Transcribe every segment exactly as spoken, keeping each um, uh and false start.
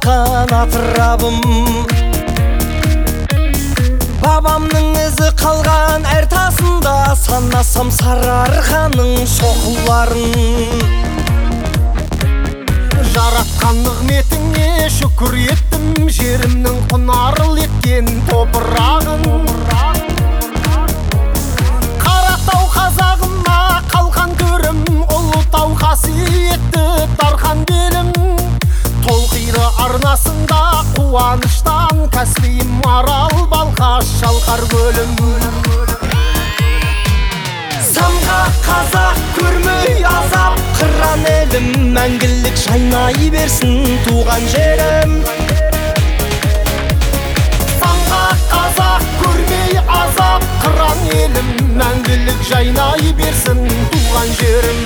жатқан атырабым. Бабамның ізі қалған әр тасында, санасам Сарыарқаның соққыларын. Жаратқан нығметіңе шүкір еттім, жерімнің құнарлы еткен топырағын. Қаратау қазағыма қалқан төрім, Ұлытау қасиетті тархан белім. Толқиды арнасында қуаныштан, Каспийім Арал Балқаш шалқар көлім. Самғақ қазақ көрмей азап, қыран елім, мәңгілік жайнай берсін туған жерім. Самғақ қазақ көрмей азап, қыран елім, мәңгілік жайнай берсін туған жерім.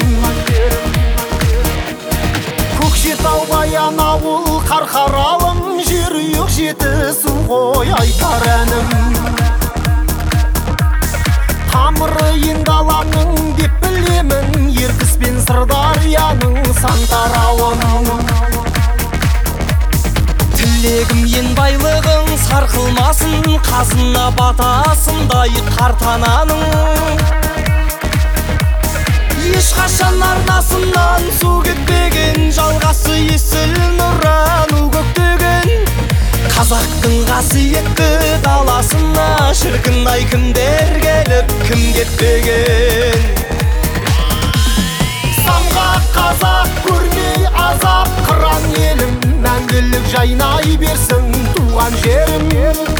Көкшетау Баянауыл Қарқаралым, жерұйық жетісу ғой айтар әнім. Тамыры ең даланың деп білемін, Ертіс пен Сырдарияның сан тарауын. Тілегім ең байлығың сарқылмасын, қазына батасындай қартананың. Ешқашан арнасынан су кетпеген, жалғасы есіл нұран у көктеген. Қазақтың қасиетті даласына, шіркін ай кімдер келіп, кім кетпеген. Самғақ қазақ көрмей азап, қыран елім, мәңгілік жайнай берсін туған жерім.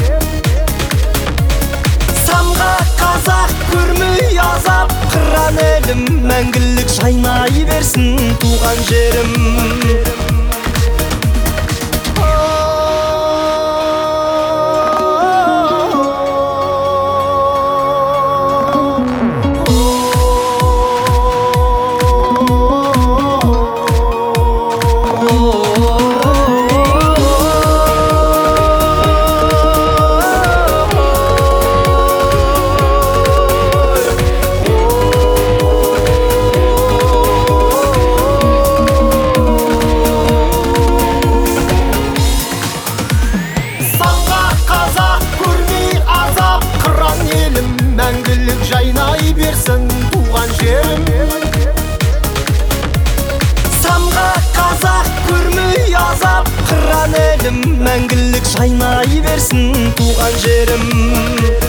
Самғақ қазақ көрмей азап, қыран елім, мәңгілік жайнай берсін туған жерім. Мәңгілік жайнай берсін туған жерім. Самғақ қазақ көрмей азап, қыран елім, мәңгілік жайнай берсін туған жерім.